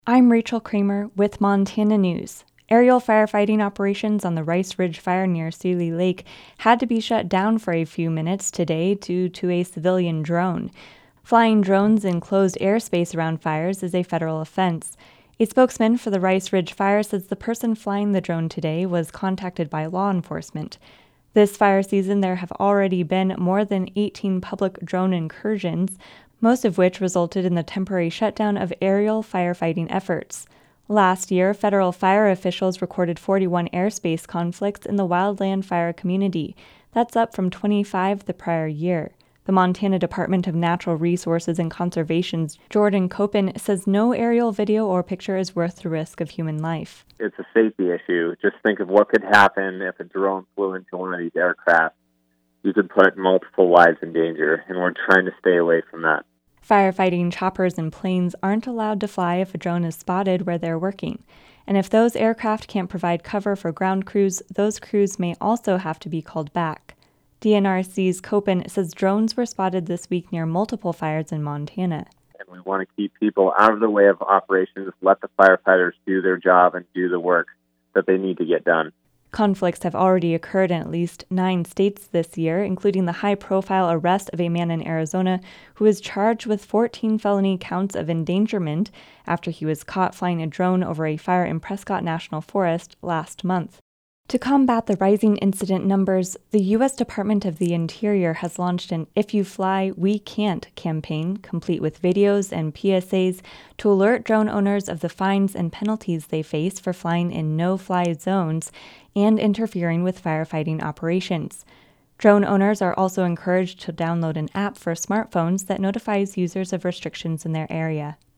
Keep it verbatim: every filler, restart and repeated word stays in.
I'm Rachel Kramer with Montana News. Aerial firefighting operations on the Rice Ridge Fire near Seeley Lake had to be shut down for a few minutes today due to a civilian drone. Flying drones in closed airspace around fires is a federal offense. A spokesman for the Rice Ridge Fire says the person flying the drone today was contacted by law enforcement. This fire season, there have already been more than eighteen public drone incursions, most of which resulted in the temporary shutdown of aerial firefighting efforts. Last year, federal fire officials recorded forty-one airspace conflicts in the wildland fire community. That's up from twenty-five the prior year. The Montana Department of Natural Resources and Conservation's Jordan Copen says no aerial video or picture is worth the risk of human life. It's a safety issue. Just think of what could happen if a drone flew into one of these aircraft. You could put multiple lives in danger, and we're trying to stay away from that. Firefighting choppers and planes aren't allowed to fly if a drone is spotted where they're working. And if those aircraft can't provide cover for ground crews, those crews may also have to be called back. D N R C's Copen says drones were spotted this week near multiple fires in Montana. And we want to keep people out of the way of operations, let the firefighters do their job and do the work that they need to get done. Conflicts have already occurred in at least nine states this year, including the high-profile arrest of a man in Arizona who was charged with fourteen felony counts of endangerment after he was caught flying a drone over a fire in Prescott National Forest last month. To combat the rising incident numbers, the U S Department of the Interior has launched an If You Fly, We Can't campaign, complete with videos and P S As to alert drone owners of the fines and penalties they face for flying in no-fly zones and interfering with firefighting operations. Drone owners are also encouraged to download an app for smartphones that notifies users of restrictions in their area.